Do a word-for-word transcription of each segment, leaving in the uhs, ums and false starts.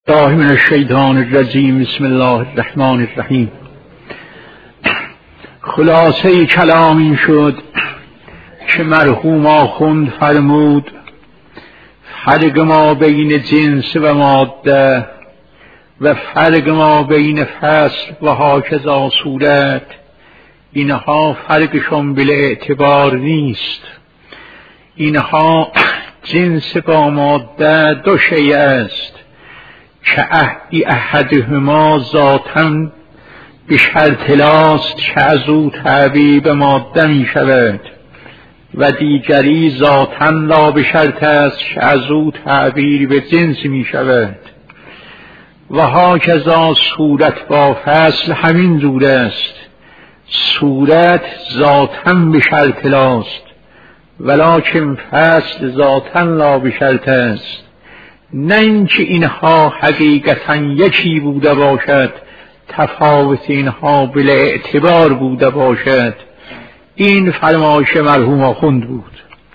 الله من الشیطان الرجیم. بسم الله الرحمن الرحیم. خلاصه کلام این شد که مرحوم آخوند فرمود فرق ما بین جنس و ماده و فرق ما بین فصل و هاکذا صورت، اینها فرقشون بلا اعتبار نیست. اینها جنس با ماده دو شیء است که احدی احدهما ذاتاً به شرط لاست که از او تعبیر به ماده می شود و دیگری ذاتاً لا به شرط است که از او تعبیر به جنس می شود. و هاکذا صورت با فصل همین جور است. صورت ذاتاً به شرط لاست ولکن فصل ذاتاً لا به شرط است. نه اینکه اینها حقیقتاً یکی بوده باشد، تفاوت اینها بلا اعتبار بوده باشد. این فرمایش مرحوم آخوند بود.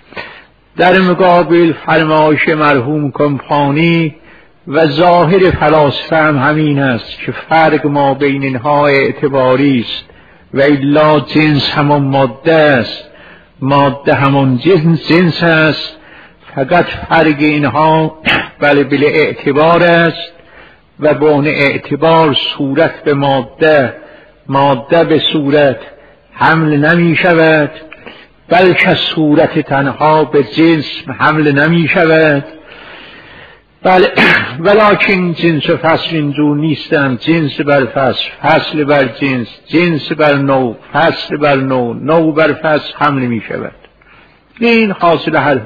در مقابل فرمایش مرحوم کمپانی و ظاهر فلاسفه هم همین است که فرق ما بین اینها اعتباری است و الا جنس همون ماده است، ماده همون جنس جنس است، فقط فرق اینها بله بلا اعتبار است و بون اعتبار صورت به ماده، ماده به صورت حمل نمی شود، بلکه صورت تنها به جسم حمل نمی شود. بله ولکن جنس و فصل اینجور نیستند. جنس بر فصل، فصل بر جنس، جنس بر نوع، فصل بر نوع، نوع بر فصل حمل می شود. این حاصل حل.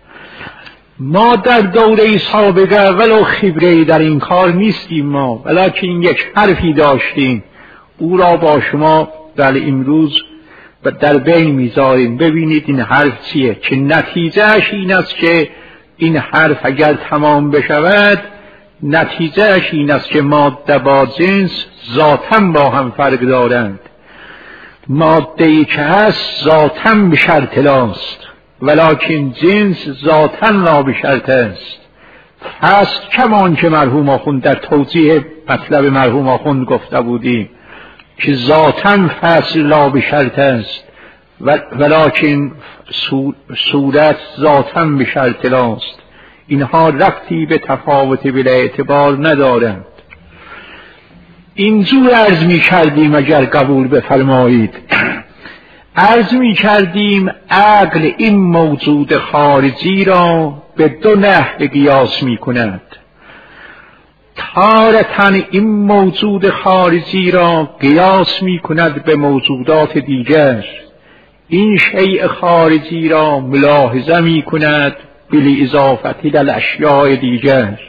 ما در دوره سابقه ولو خبره در این کار نیستیم ما، ولکن یک حرفی داشتیم، او را با شما بله امروز در بین میذاریم. ببینید این حرف چیه که نتیجهش این است که این حرف اگر تمام بشود نتیجهش این است که ماده با جنس ذاتاً با هم فرق دارند. ماده ای که هست ذاتاً به شرط لاست ولکن جنس ذاتاً لا به شرط است. پس کمان که مرحوم آخوند در توضیح مطلب مرحوم آخوند گفته بودیم که ذاتاً فصل لا به شرط است ولکن صورت ذاتاً به شرط لاست، اینها ربطی به تفاوت بلا اعتبار ندارند. اینجور عرض می کردیم اگر قبول بفرمایید. عرض می کردیم عقل این موجود خارجی را به دو نحو قیاس می کند. تارتاً این موجود خارجی را قیاس می کند به موجودات دیگر. این شیء خارجی را ملاحظه می کند بلی اضافتی در اشیاء دیگر.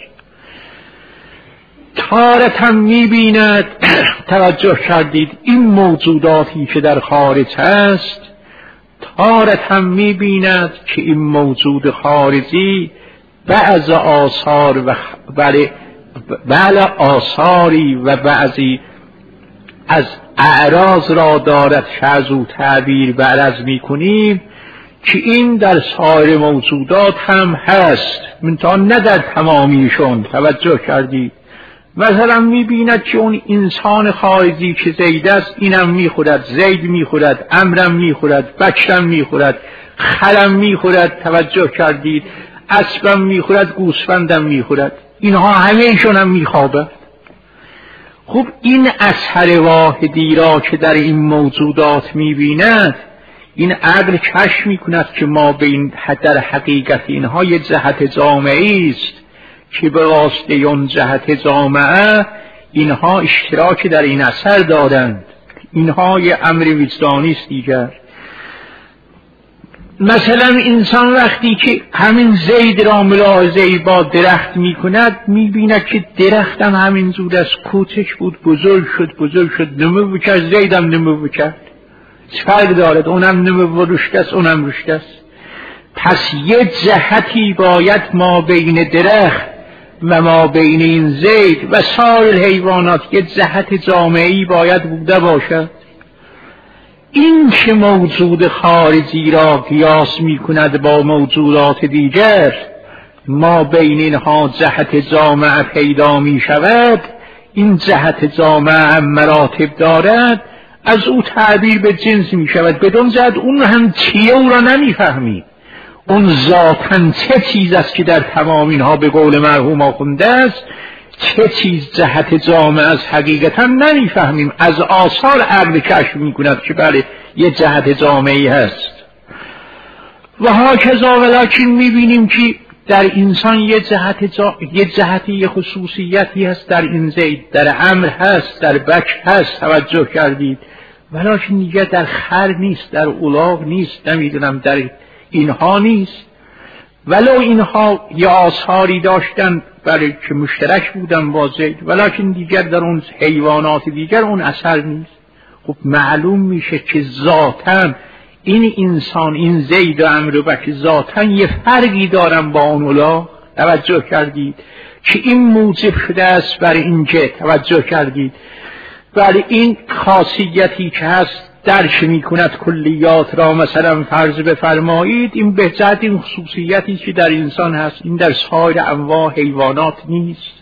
تارتاً می بیند، توجه کردید، این موجوداتی که در خارج هست، تارتاً می بیند که این موجود خارجی بعض آثار و بله بله آثاری و بعضی از اعراض را دارد که از او تعبیر بعرض می کنیم که این در سایر موجودات هم هست، منتها نه در تمامیشون. توجه کردید؟ مثلا میبیند که اون انسان خارجی که زید است اینم میخورد، زید میخورد، امرم میخورد، بکرم میخورد، خرم میخورد. توجه کردید؟ اسبم میخورد، گوسفندم میخورد، اینها همهشون هم میخوابه. خب این اثر واحدی را که در این موجودات میبیند، این عقل کشف میکند که ما بین در حقیقت اینها یک جهت جامعی است که به واسطه اون جهت جامعه اینها اشتراک در این اثر دارند. اینها یه امر وجدانی است دیگر. مثلا انسان وقتی که همین زید را ملاحظه با درخت می کند می بیند که درخت هم همین زود است، کوچک بود بزرگ شد بزرگ شد نمو بکرد، زید هم نمو بکرد. فرق دارد، اونم نمو رشد است اونم رشد است. پس یه جهتی باید ما بین درخت و ما بین این زید و سایر حیوانات یه جهت جامعی باید بوده باشد. این که موجود خارجی را قیاس می کند با موجودات دیگر، ما بین اینها جهت جامعه پیدا می شود، این جهت جامعه هم مراتب دارد، از او تعبیر به جنس می شود. بدون جهت اون هم چیه او را نمی فهمید. اون ذاتاً چه چیز است که در تمام اینها به قول مرحوم آخونده است، چه چیز جهت جامعه از حقیقتا نمی فهمیم. از آثار عقل کشف می کند که بله یه جهت جامعی هست. و هاکذا ولکن می بینیم که در انسان یه جهت جا... یه جهتی یه خصوصیتی هست، در این زید در امر هست، در بکر هست، توجه کردید، ولکن دیگه در خر نیست، در الاغ نیست، نمیدونم در اینها نیست. ولو اینها یه آثاری داشتن برای که مشترک بودن با زید، ولکن دیگر در اون حیوانات دیگر اون اثر نیست. خب معلوم میشه که ذاتاً این انسان، این زید و امر و بکر ذاتاً یه فرقی دارن با اون الاغ. توجه کردید که این موجب شده است برای اینکه توجه کردید برای این خاصیتی که هست درک می کند کلیات را. مثلا فرض بفرمایید این بهتر این خصوصیتی که در انسان هست این در سایر انواع حیوانات نیست.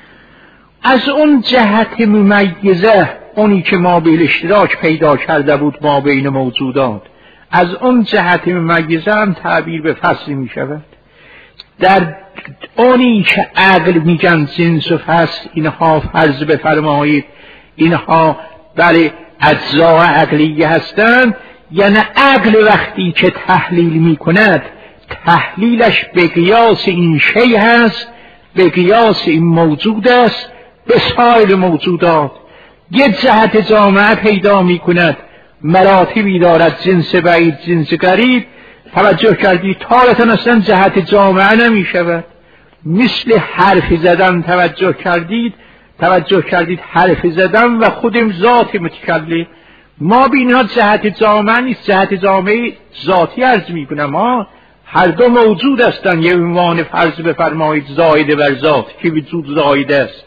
از اون جهت ممیزه، اونی که ما به اشتراک پیدا کرده بود ما بین موجودات، از اون جهت ممیزه هم تعبیر به فصل می شود. در اونی که عقل میگن جنس و فصل، اینها فرض بفرمایید اینها برای اجزاء عقلیه هستند. یعنی عقل وقتی که تحلیل می کند تحلیلش به قیاس این شی هست، به قیاس این موجود است به سایر موجودات. یه جهت جامعه پیدا می کند، مراتبی دارد، جنس بعید، جنس قریب. توجه کردید تارتاً اصلا جهت جامعه نمی شود. مثل حرف زدن، توجه کردید توجه کردید حرف زدن و خودم ذات متکلم، ما بینها جهت جامعه نیست، جهت جامعه ذاتی عرض می کنم. ما هر دو موجود هستند. یه عنوان فرض بفرمایید زائد بر ذات که وجود زائد است،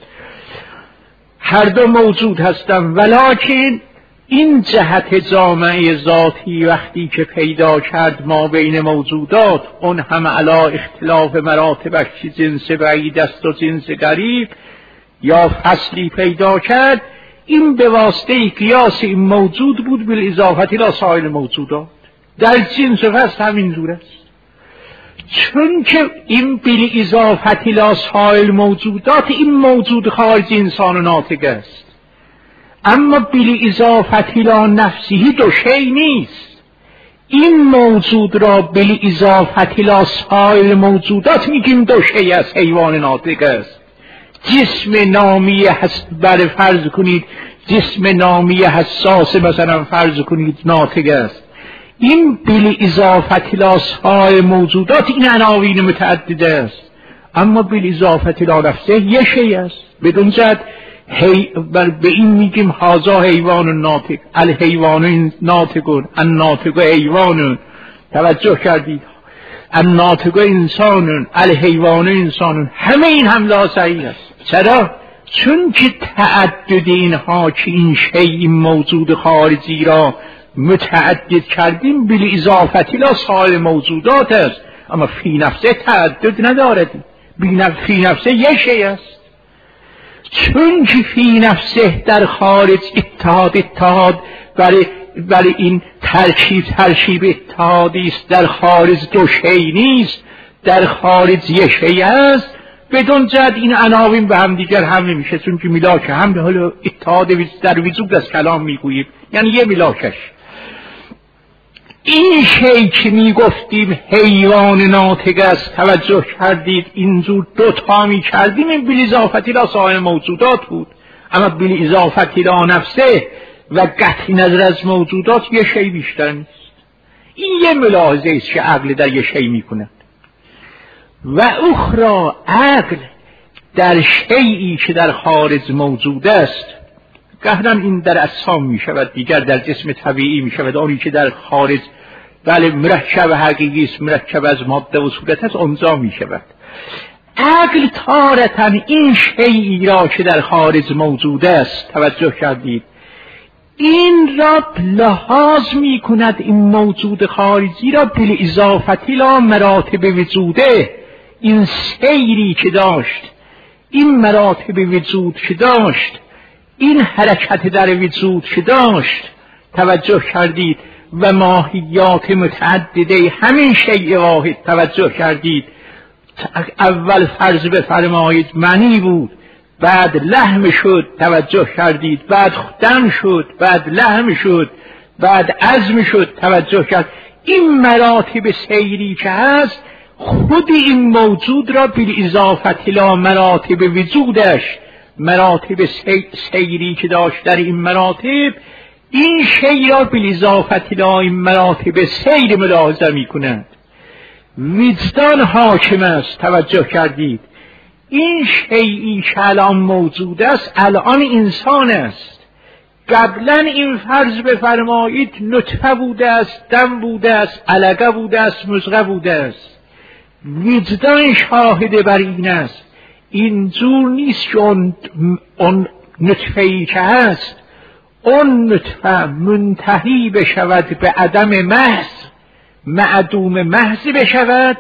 هر دو موجود هستند. ولکن این جهت جامعه ذاتی وقتی که پیدا کرد ما بین موجودات، اون هم علی اختلاف مراتبش که جنس بعید است و جنس قریب یا فصلی پیدا کرد، این به واسطه قیاس این موجود بود بالاضافه الی سایر موجودات. در جنس و فصل همین جور است، چون که این بالاضافه الی سایر موجودات این موجود خارج انسان و ناطق است، اما بالاضافه الی نفسه دو شی نیست. این موجود را بالاضافه الی سایر موجودات میگیم دو شی است، حیوان ناطق است. جسم نامی هست بر فرض کنید جسم نامی حساس مثلا فرض کنید ناطق است، این بالاضافه الی سایر موجودات این عناوین متعدده است، اما بالاضافه الی نفسه یک شی است. بدون جد هی بر به این میگیم هازا حیوان ناطق، الحیوان ناطقون، الناطق حیوانون. توجه کردید الناطق انسانون، الحیوان انسانون، همه این هم لا صحیح است. چرا؟ چون که تعدد اینها که این شی این موجود خارجی را متعدد کردیم بالاضافه الی سایر موجودات است، اما فی نفسه تعدد ندارد، فی نفسه یک شی است. چون که فی نفسه در خارج اتحاد اتحاد برای برای این ترکیب ترکیب اتحادی است، در خارج دو شی نیست، در خارج یک شی است. بدون جد این عناوین به هم دیگر هم نمیشه، چون که ملاک هم به حال اتحاد در وجود از کلام میگوییم، یعنی یه ملاکش. این شی که میگفتیم حیوان ناطق است، توجه کردید اینجور دو تا میکردیم، این بالاضافه الی سایر موجودات بود، اما بالاضافه الی نفسه و قطع نظر از موجودات یه شی بیشتر نیست. این یه ملاحظه است که عقل در یه شی میکنه. و اخرى عقل در شیئی که در خارج موجود است، گهرم این در اجسام می شود، دیگر در جسم طبیعی می شود، آنی که در خارج بله مرکب حقیقی است، مرکب از ماده و صورت است، اونجا می شود. عقل تارتاً این شیئی را که در خارج موجود است، توجه کردید، این را لحاظ می کند، این موجود خارجی را بالاضافه الی مراتب وجوده، این سیری که داشت، این مراتب وجود که داشت، این حرکت در وجود که داشت، توجه کردید و ماهیات متعدده همین شیء واحد توجه کردید. اول فرض بفرمایید منی بود، بعد لحم شد، توجه کردید، بعد دم شد، بعد لحم شد، بعد عظم شد، توجه کرد. این مراتب سیری که هست خود این موجود را بالاضافه الی مراتب وجودش، مراتب سیری که داشت در این مراتب، این شیء را بالاضافه الی این مراتب سیر ملاحظه می کند. وجدان حاکم است، توجه کردید. این شیئی که الان موجود است الان انسان است. قبلا این فرض بفرمایید نطفه بوده است، دم بوده است، علقه بوده است، مضغه بوده است. وجدان شاهد بر این است. اینجور نیست که اون, اون نطفه‌ای که هست اون نطفه منتهی بشود به عدم محض، معدوم محض بشود،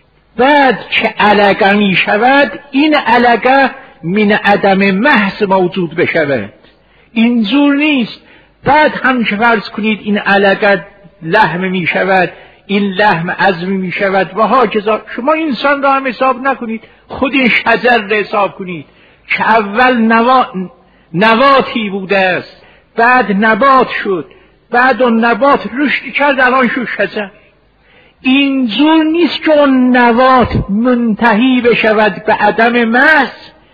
بعد که علقه می شود این علقه من عدم محض موجود بشود. اینجور نیست. بعد هم که فرض کنید این علقه لحم می شود، این لحم عظم می شود و ها کذا. شما انسان را هم حساب نکنید، خود این شجر را حساب کنید که اول نوا... نواتی بوده است، بعد نبات شد، بعد اون نبات رشد کرد الان شد شجر. اینجور نیست که اون نبات منتهی بشود به عدم محض.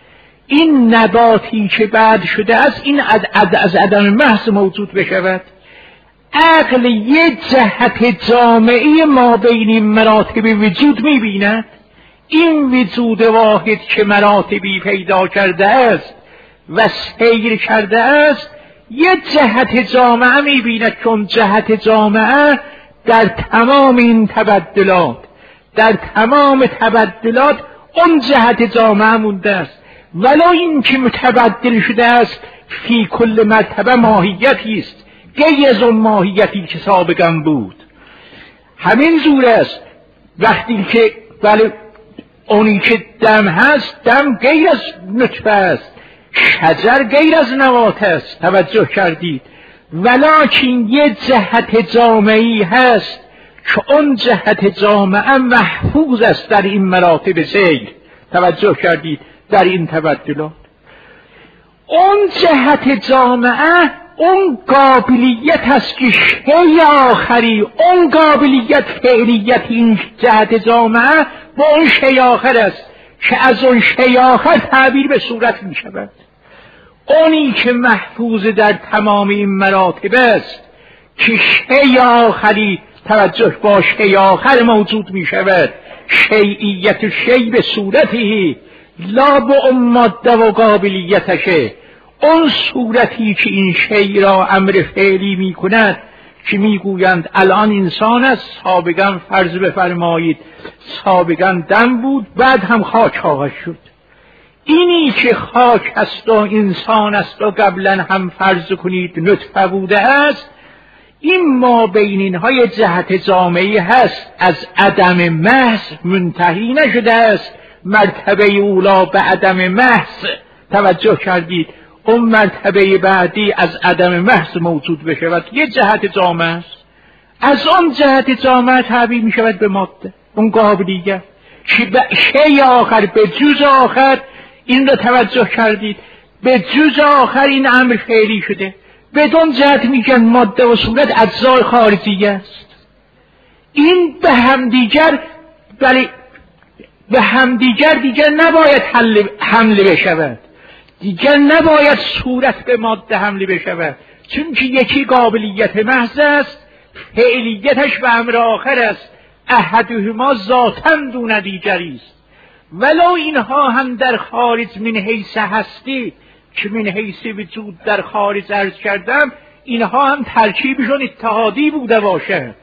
این نباتی که بعد شده است این از عدم محض موجود بشود. عقل یک جهت جامعی ما بین این مراتب وجود می‌بیند. این وجود واحد که مراتبی پیدا کرده است و سیر کرده است یک جهت جامعه می‌بیند، چون جهت جامعه در تمام این تبدلات، در تمام تبدلات اون جهت جامعه مونده است. ولو این که متبدل شده است فی کل مرتبه ماهیتی است، غیر از اون ماهیتی که سابقا بود. همین زور است وقتی که بله اونی که دم هست، دم غیر از نطفه است، شجر غیر از نبات است، توجه کردید. ولکن یه جهت جامعی هست که اون جهت جامعه محفوظ است در این مراتب سیر، توجه کردید، در این تبدلات. اون جهت جامعه اون قابلیت هست که شیء آخری، اون قابلیت فعلیت این جهت جامعه با اون شیء آخر است که از اون شیء آخر تعبیر به صورت می شود. اونی که محفوظ در تمام این مراتب است که شیء آخری توجه با شیء آخر موجود می شود، شیعیت شیء به صورتی لا با اون ماده و قابلیتشه. اون صورتی که این شیء را امر فعلی می کند که می گویند الان انسان است، سابقا فرض بفرمایید سابقا دم بود، بعد هم خاک خواهد شد. اینی که خاک است و انسان است و قبلا هم فرض کنید نطفه بوده است، این ما بین اینهای جهت جامعی هست، از عدم محض منتهی نشده است. مرتبه اولا به عدم محض، توجه کردید، اون مرتبه بعدی از عدم محض موجود بشود، یه جهت جامعه است. از اون جهت جامعه تعبیر می شود به ماده، اون قابلیت که به شیء آخر، به جز آخر، این را توجه کردید، به جز آخر این امر فعلی شده. بدون جهت میگن ماده و صورت اجزای خارجی است. این به همدیگر ولی به همدیگر دیگر نباید حمله بشود، دیگر نباید صورت به ماده حمله بشود، چون که یکی قابلیت محض است، فعلیتش به امر آخر است. احدهما ذاتاً دون دیگری است. ولو اینها هم در خارج من حیث هستی که من حیث وجود در خارج عرض کردم، اینها هم ترکیبشون اتحادی بوده باشد،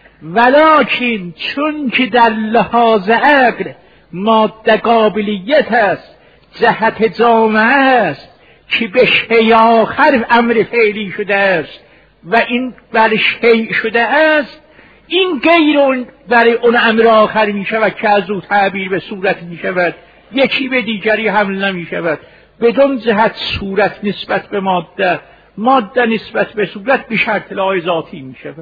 ولکن چون که در لحاظ عقل ماده قابلیت است، جهت جامعه است که به شیء آخر امر فعلی شده است و این بر شیء شده است، این غیر اون برای اون امر آخر می شود که از او تعبیر به صورت می شود، یکی به دیگری حمل نمی شود. بدون جهت صورت نسبت به ماده، ماده نسبت به صورت به شرط لای ذاتی می شود.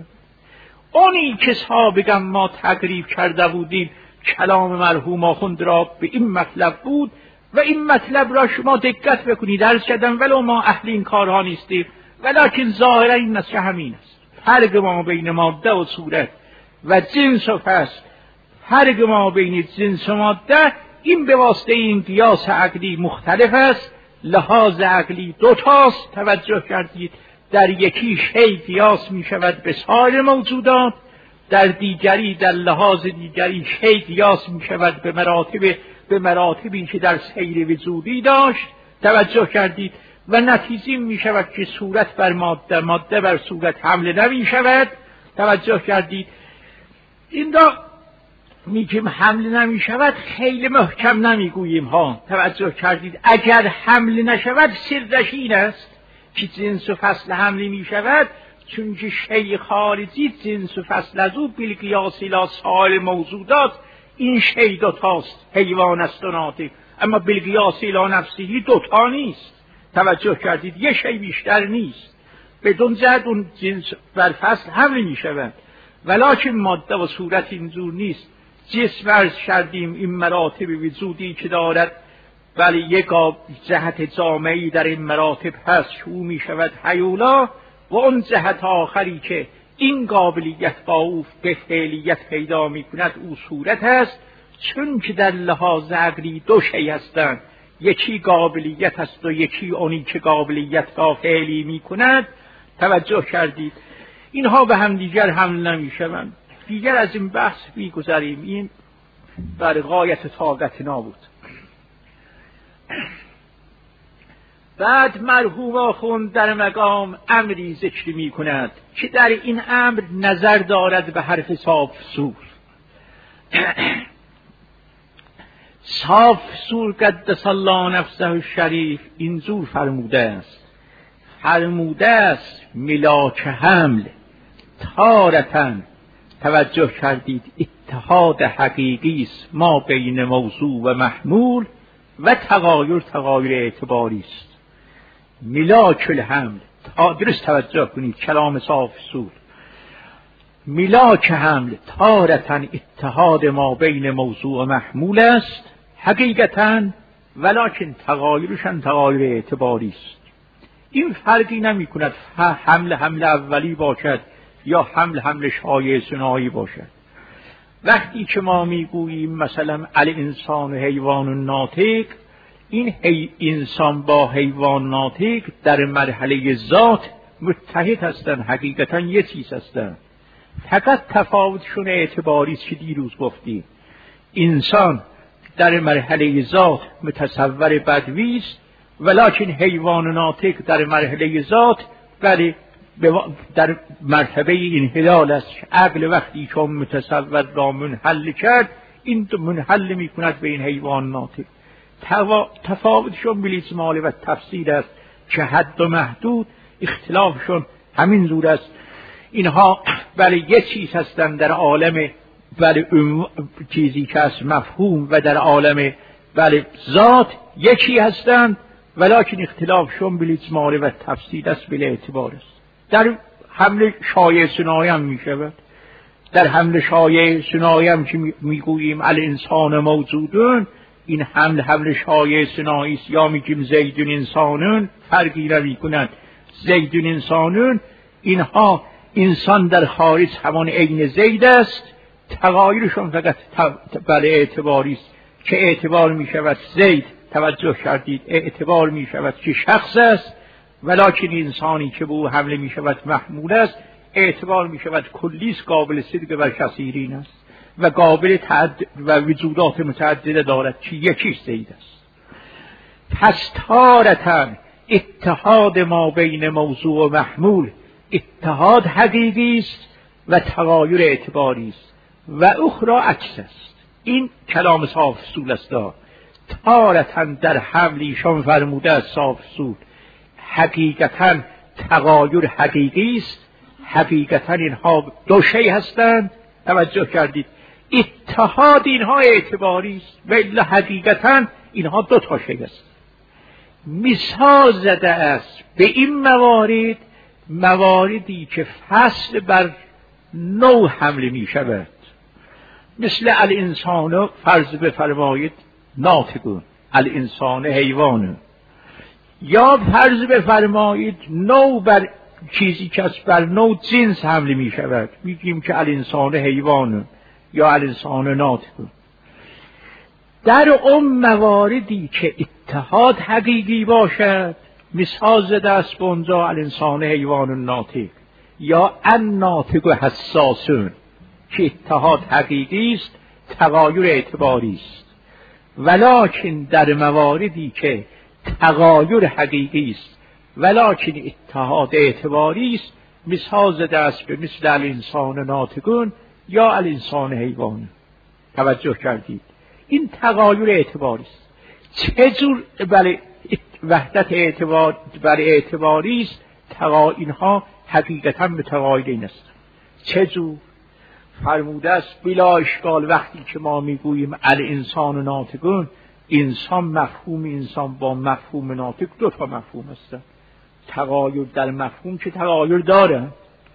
اونی که سابقا ما تقریب کرده بودیم کلام مرحوم آخوند را به این مطلب بود و این مطلب را شما دقت بکنید. درس کردم ولو ما اهل این کارها نیستیم، ولیکن ظاهرا این نسخه همین است. فرق ما بین ماده و صورت و جنس و فصل، فرق ما بین جنس و ماده این به واسطه این قیاس عقلی مختلف است. لحاظ عقلی دوتاست. توجه کردید در یکی شی قیاس می شود به سایر موجودات، در دیگری در لحاظ دیگری شی قیاس می شود به مراتب به مراتبی که در سیر وجودی داشت. توجه کردید و نتیجه می شود که صورت بر ماده، ماده بر صورت حمله نمی شود. توجه کردید این را میگیم حمله نمی شود، خیلی محکم نمی گوییم ها. توجه کردید اگر حمله نشود سرش این است که جنس و فصل حمله می شود، چون که شیء خارجی جنس و فصل از او بالقیاس الی سایر موجودات این شیء دوتاست، حیوان است و ناطق، اما بالقیاس الی نفسه دوتا نیست. توجه کردید یه شیء بیشتر نیست. بدون جهت اون جنس بر فصل حمله می شود، ولکن ماده و صورت اینجور نیست. جسم عرض کردیم این مراتب وجودی که دارد، ولی یک جهت جامعی در این مراتب هست که او می شود حیولا، و اون جهت آخری که این قابلیت با او به فعلیت پیدا می کند او صورت هست. چون که در لحاظ عقلی دو شی هستند، یکی قابلیت است و یکی اونی که قابلیت را فعلی می کند. توجه کردید اینها به هم دیگر حمل نمی شوند. دیگر از این بحث می گذاریم، این بر غایت طاقت نابود. بعد مرحوم آخوند در مقام امری ذکر می کند که در این امر نظر دارد به حرف صاف سور. صاف سور قدس الله نفسه الشریف اینجور فرموده است، فرموده است ملاک حمل تارتن. توجه کردید اتحاد حقیقی است ما بین موضوع و محمول و تغایر تغایر اعتباری است. ملاک الحمل، درست توجه کنید کلام صاف سور. ملاک حمل تارتن اتحاد ما بین موضوع و محمول است حقیقتاً، ولکن تغایرشان تغایر اعتباری است. این فرقی نمی کند حمل حمل اولی باشد یا حمل حمل شایع ثنایی باشد. وقتی که ما میگوییم مثلا الانسان و حیوان ناطق، این حی... انسان با حیوان ناطق در مرحله ذات متحد هستند، حقیقتا یه چیز هستند، فقط تفاوتشون اعتباری است که دیروز گفتیم. انسان در مرحله ذات متصور بدوی است، ولکن حیوان ناطق در مرحله ذات ولی در مرتبه انحلال است. عقل وقتی که متصور را منحل کرد، این منحل می کند به این حیوان ناطق. تفاوتشون بالاجمال و تفصیل است که حد و محدود اختلافشون همین زور است. اینها ولی یک چیز هستند در عالم ولی چیزی که است مفهوم، و در عالم ولی ذات یکی هستند، ولکن اختلافشون بالاجمال و تفصیل است، بلا اعتبار است. در حمل شایع ثنایی هم می شود. در حمل شایع ثنایی هم که میگوییم الانسان موجودون، این حمل حمل شایع ثنایی است. یا میگیم زیدون انسانون، فرقی نمی کند. زیدون انسانون، اینها انسان در خارج همان عین زید است، تغایرشون فقط بله اعتباری است که اعتبار می شود زید. توجه کردید اعتبار می شود که شخص است، ولکن انسانی که به او حمله می شود محمول است، اعتبار می شود کلیس قابل صدق و کثیرین است و قابل تعدد و وجودات متعدده دارد که یکیش زید است. پس تارتن اتحاد ما بین موضوع و محمول اتحاد حقیقی است و تغایر اعتباری است، و اخرى عکس است. این کلام صاف سول است. تارتن در حمل ایشان فرموده است صاف سول حقیقتاً تغایر حقیقی است، حقیقتا اینها دو شی هستند. توجه کردید اتحاد اینها اعتباری است و الا حقیقتا اینها دو تا شی است. مثال زده است به این موارد، مواردی که فصل بر نوع حمله می شود، مثل الانسان، فرض بفرمایید ناطقون، الانسان حیوان، یا فرض بفرمایید نوع بر چیزی که از بر نوع جنس حمله می شود، میگیم که الانسان حیوان یا الانسان ناطقون. در اون مواردی که اتحاد حقیقی باشد، مثال زده است به اونجا الانسان حیوان ناطق یا ان ناطق حساسون، که اتحاد حقیقی است، تغایر اعتباری است. ولکن در مواردی که تغایر حقیقی است ولکن اتحاد اعتباری است، مثال زده است به مثل الانسان ناطقون یا الانسان حیوان. توجه کردید این تغایر اعتباری است. چه جور برای وحدت اعتبار برای اعتباری است؟ تغا اینها حقیقتا متغایرین است. چه جور؟ فرموده است بلا اشکال وقتی که ما میگوییم الانسان ناطقون، انسان مفهوم انسان با مفهوم ناطق دو تا مفهوم است. تغایر در مفهوم که تغایر داره.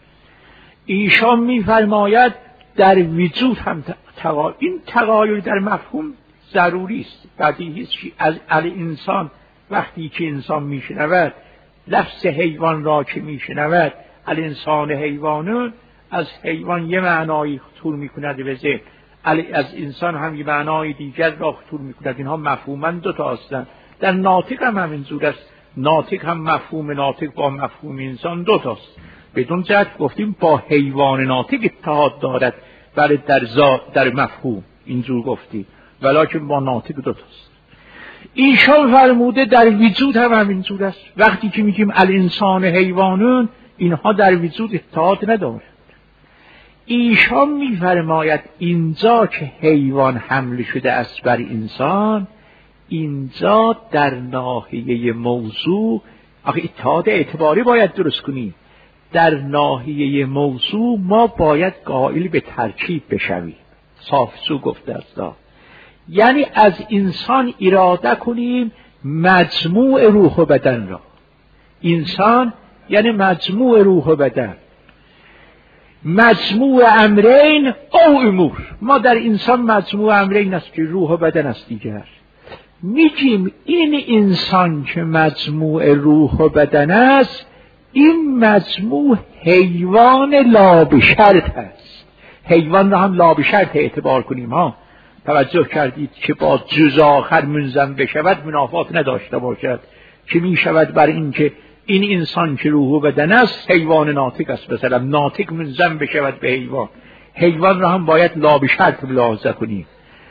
ایشان میفرماید در وجود هم تغایر، این تغایر در مفهوم ضروری است، بدیهی است. از الانسان وقتی که انسان میشنود لفظ حیوان را که میشنود الانسان حیوانون، از حیوان یه معنای خطور میکند به ذهن، از انسان هم یه معنای دیگر را خطور میکند. اینها مفهوما دو تا هستند. در ناطق هم همینجور است. ناطق هم مفهوم ناطق با مفهوم انسان دو تاست. بدون جهت گفتیم با حیوان ناطق اتحاد دارد، برای در ذات در مفهوم اینجور گفتیم، ولکن با ناطق دو تاست. ایشان فرموده در وجود هم همینجور است. وقتی که میگیم الانسان حیوانون، اینها در وجود اتحاد ندارد. ایشان میفرماید اینجا که حیوان حمله شده است بر انسان، اینجا در ناحیه موضوع، آخه اتحاد اعتباری باید درست کنیم، در ناحیه موضوع ما باید قائل به ترکیب بشویم. صافسو گفته است، یعنی از انسان اراده کنیم مجموع روح و بدن را. انسان یعنی مجموع روح و بدن، مجموع امرین او امور. ما در انسان مجموع امرین است که روح و بدن است دیگر. میگیم این انسان که مجموع روح و بدن است، این مجموع حیوان لابشرط است. حیوان را هم لابشرط اعتبار کنیم ها. توجه کردید که با جز آخر منظم بشود منافات نداشته باشد، که می شود بر این که این انسان که روح و بدن است حیوان ناطق است. مثلا ناطق منظم بشود به حیوان، حیوان را هم باید لابشرط ملاحظه کنیم.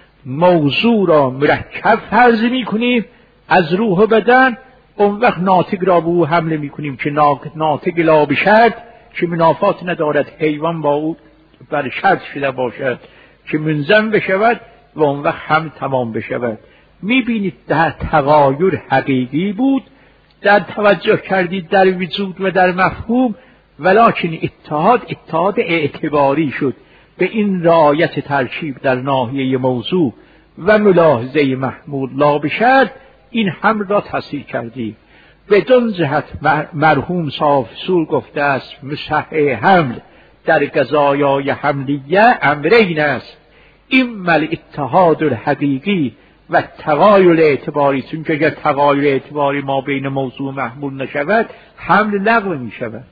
موضوع را مرکب فرض می کنیم از روح و بدن، اون وقت ناطق را به او حمله می کنیم که ناطق لابشرط، که منافات ندارد حیوان با او بر شرط شده باشد که منظم بشود و اون وقت هم تمام بشود. می بینید در تغایر حقیقی بود، در توجه کردید در وجود و در مفهوم، ولکن اتحاد اتحاد اعتباری شد به این رعایت ترکیب در ناحیه موضوع و ملاحظه محمول لا بشرط. این حمل را تصحیح کردیم. بدون جهت مرحوم صافسور گفته است مصحح حمل در قضایای حملیه امرین است، اما الاتحاد الحقیقی و تغایر اعتباری، چون که اگر تغایر اعتباری ما بین موضوع و محمول نشود حمل لغو می شود.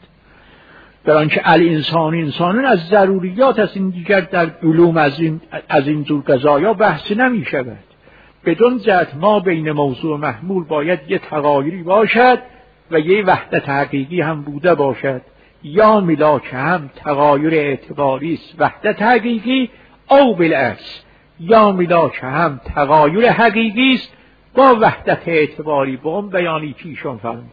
در آنکه الانسان انسانون از ضروریات است، این دیگر در علوم از این از این جور قضایا بحث نمی شود. بدون جهت ما بین موضوع و محمول باید یه تغایری باشد و یه وحدت حقیقی هم بوده باشد، یا ملاک هم تغایر اعتباری است وحدت حقیقی، او بالعکس یا ملاک هم تغایر حقیقی است با وحدت اعتباری. با اون بیانی که ایشان فرمود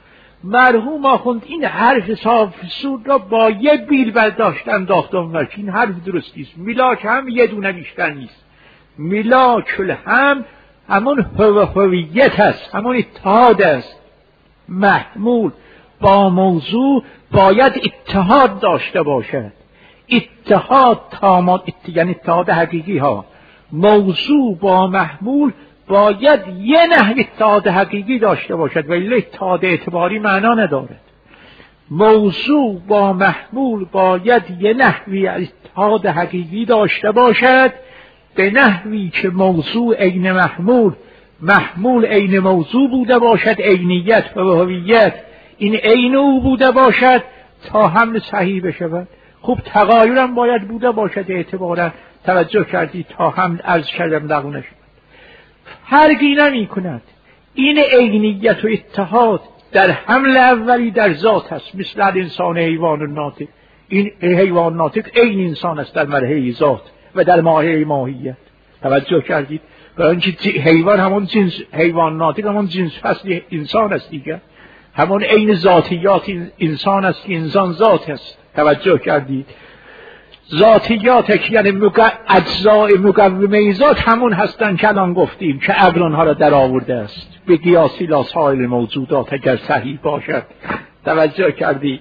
مرحوم آخوند این حرف صافسور را با یه بیل برداشت انداختم و این حرف درستی است. ملاک هم یه دونه بیشتر نیست. ملاک هم همون هویت است، همون اتحاد است. محمول با موضوع باید اتحاد داشته باشد. اتحاد تمام، یعنی اتحاد حقیقی ها. موضوع با محمول باید یه نحو اتحاد حقیقی داشته باشد، ولی اتحاد اعتباری معنا ندارد. موضوع با محمول باید یه نحوی اتحاد حقیقی داشته باشد، به نحوی که موضوع عین محمول، محمول عین موضوع بوده باشد، عینیت و هویت این عین او بوده باشد تا حمل صحیح بشود. خوب تغایرم باید بوده باشد اعتبارا، توجه کردید، تا حمل عرض کردم لغو نشود. فرقی نمی کند. این عینیت و اتحاد در حمل اولی در ذات است، مثل انسان حیوان و ناطق. این حیوان ناطق عین انسان است در مرحله ذات و در مرحله ماهیت. توجه کردید؟ برای اینکه حیوان همون جنس، حیوان ناطق همون جنس اصلی انسان است دیگه، همون عین ذاتیات انسان است که انسان ذات است. توجه کردید؟ ذاتیات یعنی اجزای مقومه ذات همون هستن که الان گفتیم که عقل آنها را در آورده است به قیاسی لا سایر موجودات اگر صحیح باشد. توجه کردید؟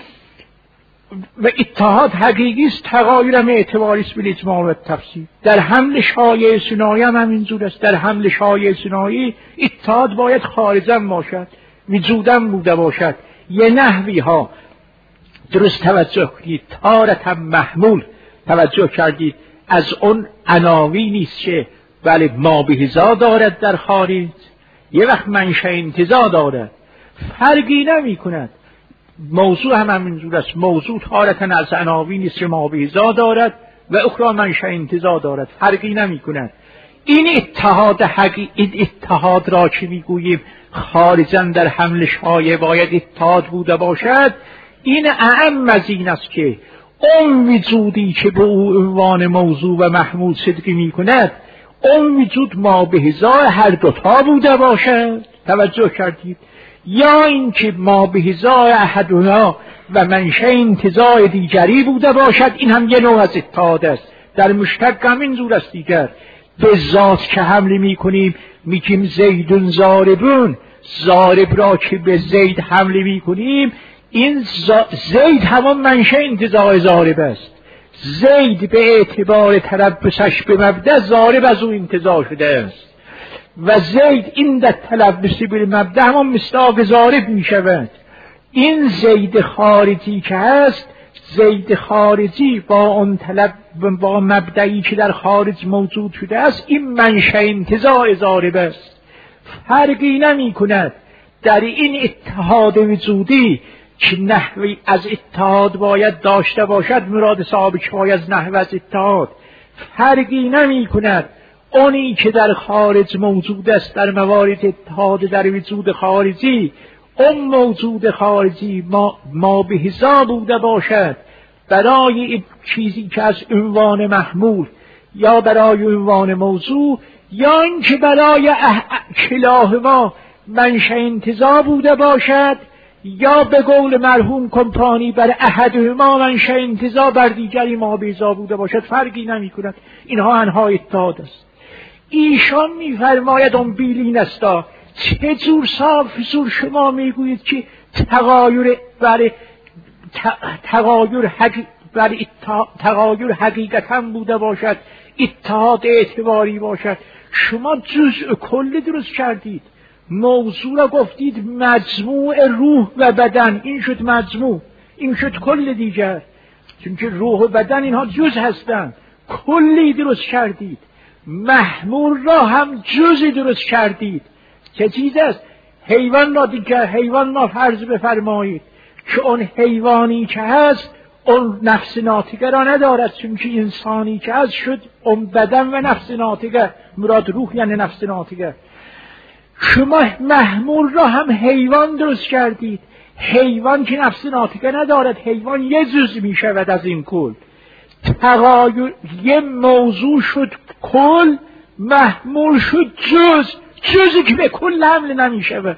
و اتحاد حقیقی است، تغایرم اعتباری است به اجمال و تفصیل. در حمل شایع ثنایی هم همینجور است. در حمل شایع ثنایی اتحاد باید خارجاً باشد، وجوداً بوده باشد. یه نحوی ها درست توجه کنید، تارة محمول، توجه کردید، از اون عناوی نیست که بله ما بهزا دارد در خارج، یه وقت منشأ انتزاع دارد، فرقی نمی کند. موضوع هم همینجور است. موضوع تارة از عناوی نیست که ما بهزا دارد و اخرى منشأ انتزاع دارد، فرقی نمی کند. این اتحاد حقیقی، این اتحاد را که میگوییم خارجاً در حمل شایع باید اتحاد بوده باشد، این اعم از این است که اون وجودی که به او عنوان موضوع و محمول صدقی می کند، اون وجود ما به هزار هر دوتا بوده باشد. توجه کردید؟ یا اینکه ما به هزار احدنا و منشأ انتزاع دیگری بوده باشد، این هم یه نوع از اتحاد است. در مشتق هم این زور است دیگر. به ذات که حمله می کنیم میگیم زیدون ضاربون، ضارب را که به زید حمله می کنیم، این زید همان منشأ انتزاع ضارب است. زید به اعتبار تلبسش به مبدأ، ضارب از او انتزاع شده است و زید این در تلبس به مبدأ همان مصداق ضارب می شود. این زید خارجی که هست، زید خارجی با اون طلب با مبدعی که در خارج موجود شده است، این منشأ انتزاع ضارب است. فرقی نمی کند در این اتحاد وجودی که نحوی از اتحاد باید داشته باشد، مراد صاحب کفایه از نحو از اتحاد. فرقی نمی کند اونی که در خارج موجود است در موارد اتحاد در وجود خارجی، اون موجود خارجی ما, ما به حساب بوده باشد برای این چیزی که از عنوان محمول یا برای عنوان موضوع، یا اینکه برای اح... کلاهما منشأ انتزاع بوده باشد، یا به قول مرحوم کمپانی بر احدهما منشأ انتزاع بر دیگری ما به حساب بوده باشد. فرقی نمی کند. اینها انها اتحاد است. ایشان میفرماید اون بیلین استا چه جور صاف زور شما میگویید که تغایر برای تغایر حقیق برای تغایر حقیقتا بوده باشد، اتحاد اعتباری باشد. شما جزء کل درست کردید. موضوع را گفتید مجموع روح و بدن، این شد مجموع، این شد کل دیگر، چون که روح و بدن اینها جز هستند. کلی درست کردید. محمول را هم جزی درست کردید. چه چیز است؟ حیوان را دیگر، حیوان را فرض بفرمایید که اون حیوانی که هست اون نفس ناطقه را ندارد، چون که انسانی که هست شد اون بدن و نفس ناطقه، مراد روح یعنی نفس ناطقه. شما محمول را هم حیوان درست کردید. حیوان که نفس ناطقه ندارد، حیوان یه جز می شود از این کل. تغایر یه موضوع شد کل، محمول شد جز، جزی که به کل حمل نمی شود.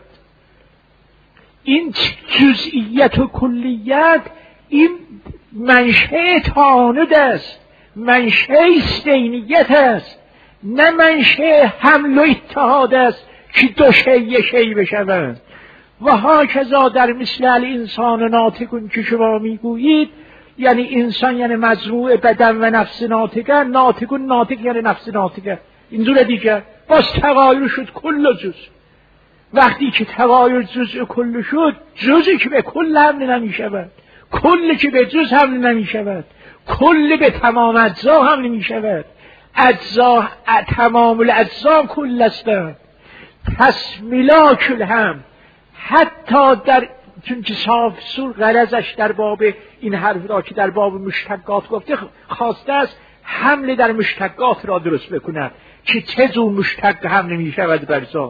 این جزئیت و کلیت این منشأ تعاند است، منشأ استینیت است، نه منشأ حمل و اتحاد است که دو شی یه شی بشوند. و هاکذا در مثل الانسان ناطق که شما میگویید، یعنی انسان یعنی مجموع بدن و نفس ناطقه، ناطق ناطق یعنی نفس ناطقه. اینجور دیگه باز تغایر شد کل جز. وقتی که تغایر جزء کل شد، جزی که به کل حمل نمی شود، کل که به جز حمل نمی شود، کل به تمام اجزا حمل نمی شود، اجزا تمام الاجزا کل هستند. پس ملاک الهم حتی در، چون که صاحب سور غرضش در باب این حرف را که در باب مشتقات گفته خواسته است حمل در مشتقات را درست بکند که چه جور مشتق هم نمی شود بر ذات.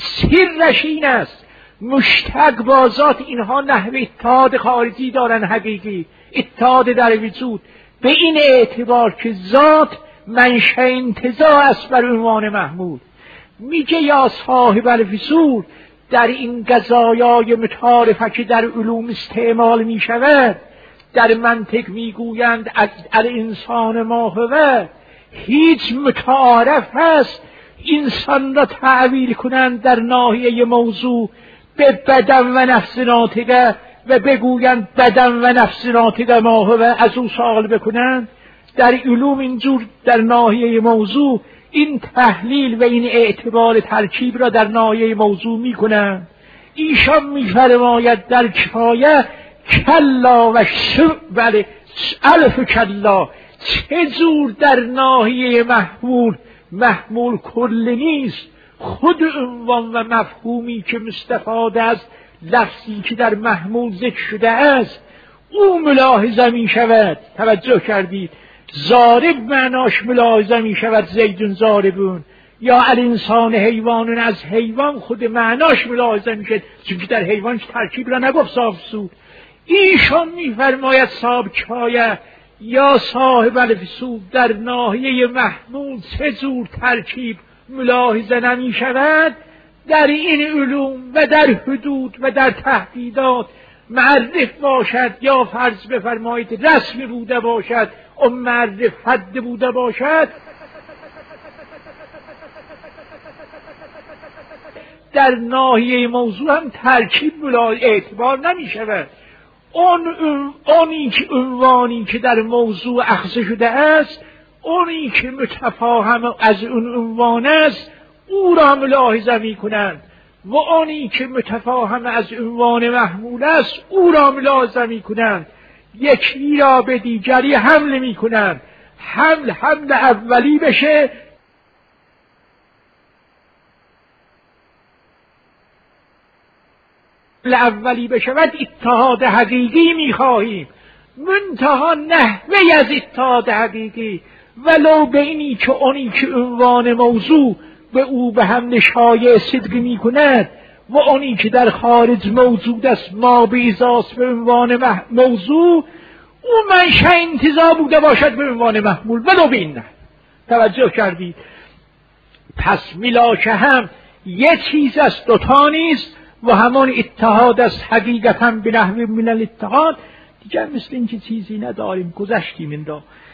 سرش این است مشتق با ذات اینها نحو اتحاد خارجی دارن، حقیقی اتحاد در وجود، به این اعتبار که ذات منشأ انتزاع است بر عنوان محمول. میگه یا صاحب الفصول در این قضایای متعارفه که در علوم استعمال می شود، در منطق میگویند از الانسان ما هو، هیچ متعارف هست انسان را تعبیر کنند در ناحیه موضوع به بدن و نفس ناطقه و بگویند بدن و نفس ناطقه ما هو، از او سوال بکنند. در علوم اینجور در ناحیه موضوع این تحلیل و این اعتبار ترکیب را در ناحیه موضوع میکنند. ایشان میفرماید در کفایه کلا و شب بله الف کلا، چه جور در ناحیه محمول محمول کل نیست، خود عنوان و مفهومی که مستفاده از لفظی که در محمول ذکر شده است او ملاحظه می شود. توجه کردید؟ ضارب معناش ملاحظه می شود، زیدون ضاربون، یا الانسان حیوان از حیوان خود معناش ملاحظه می شود، چون که در حیوان ترکیب را نگفت صاحب سود. ایشان می فرماید صاحب کفایه یا صاحب الفصول در ناحیه محمول چه جور ترکیب ملاحظه نمی شود، در این علوم و در حدود و در تهدیدات معرف باشد یا فرض بفرمایید رسمی بوده باشد و معرف حد بوده باشد، در ناحیه موضوع هم ترکیب ملاحظه اعتبار نمی شود. اون اونی که عنوانی که در موضوع اخذ شده است، اونی که متفاهم از اون عنوان است او را ملاحظه می کنند و اونی که متفاهم از عنوان محمول است او را ملاحظه می کنند. یکی را به دیگری حمل می کنند، حمل حمل اولی بشه اولی بشود اتحاد حقیقی میخواهیم، منتها نحوه از اتحاد حقیقی ولو به اینی که اونی که عنوان موضوع به او به هم نشایع صدق میکند و اونی که در خارج موجود است ما به ازاس به عنوان موضوع او منشأ انتزاع بوده باشد به عنوان محمول ولو به این نه. توجه کردید؟ پس ملاک هم یه چیز است، دوتا نیست، و همان اتحاد است حقیقتا به نحو من الاتحاد. دیگر مثل این که چیزی نداریم، گذشتیم این را.